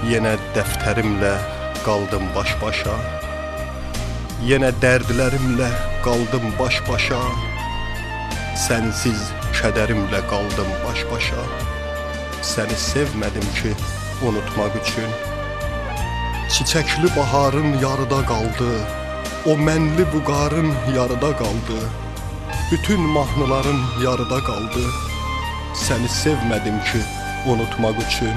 Yenə dəftərimlə qaldım baş-başa. Yenə dərdlərimlə qaldım baş-başa. Sənsiz kədərimlə qaldım baş-başa. Səni sevmədim ki, unutmaq üçün. Çiçəkli baharın yarıda qaldı. O mənli vüqarın yarıda qaldı. Bütün mahnıların yarıda qaldı. Səni sevmədim ki, unutmaq üçün.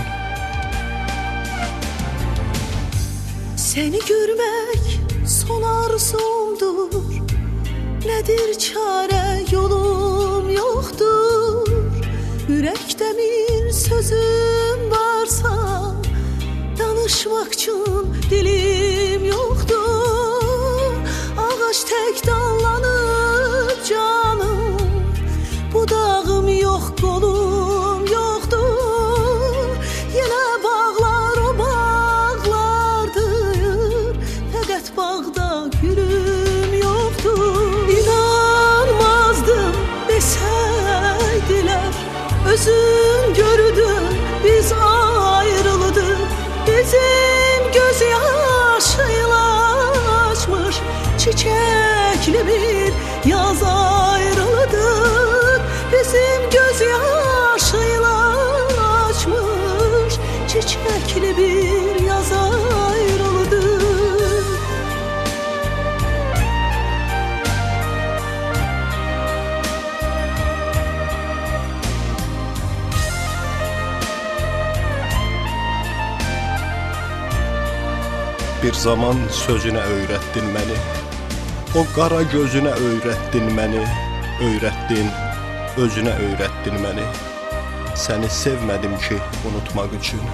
Səni görmək son arzumdur. Nədir çarə, yolum yoxdur. Ürəkdə bir sözüm varsa, danışmaq üçün dilim yoxdur. Ağac tək dallanıb canım, budağım yox, qolum yoxdur. Yenə bağlar o bağlardır, fəqət bağda gülüm yoxdur. İnanmazdım desəydilər, özün gördün biz ayrıldık. Bizim göz yaşıyla açmış çiçekli bir yaz ayrıldık. Bizim göz yaşıyla açmış çiçekli bir yaz ayrıldık. Bir zaman sözünə öyrətdin məni. O qara gözünə öyrətdin məni. Öyrətdin, özünə öyrətdin məni. Səni sevmədim ki, unutmaq üçün.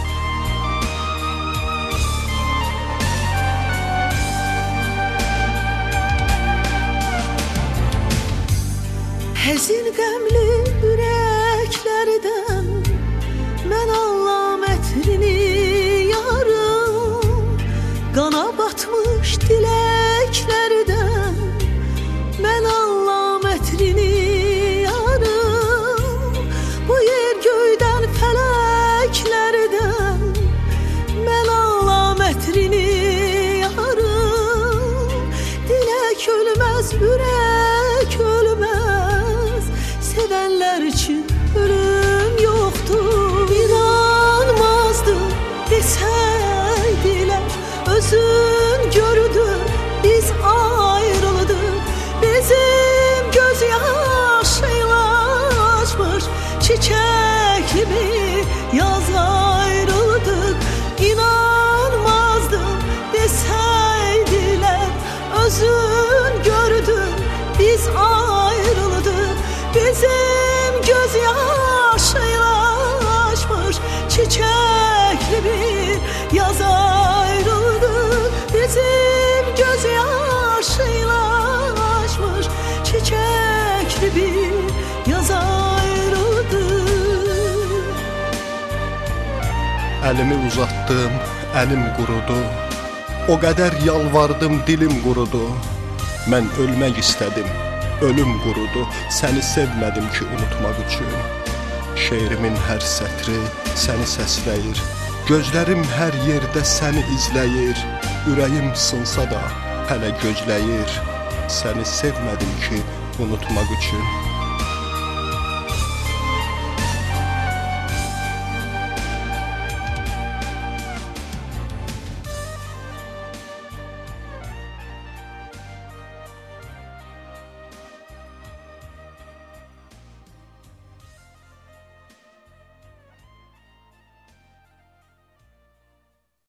Həzin qəmli ürəklərdən mən anlam ətrini yarım. Qana batmış diləklərdən mən anlam ətrini yarım. Bu yer göydən fələklərdən mən anlam ətrini yarım. Dilək ölməz, ürək ölməz, sevənlər üçün ölüm yoxdur. İnanmazdım desəydilər, özün gördün biz ayrıldık. Bizim göz yaşıyla açmış çiçekli bir yaz ayrıldık. İnanmazdım deseydiler, özün gördün biz ayrıldık. Bizim göz yaşıyla açmış çiçekli bir yaz ayrıldık. Bizim göz yaşıyla açmış çiçekli bir yaz ayrıldık. Əlimi uzatdım, əlim qurudu. O qədər yalvardım, dilim qurudu. Mən ölmək istədim, ölüm qurudu. Səni sevmədim ki, unutmaq üçün. Şeirimin hər sətri səni səsləyir. Gözlərim hər yerdə səni izləyir. Ürəyim sınsa da hələ gözləyir. Səni sevmədim ki, unutmaq üçün.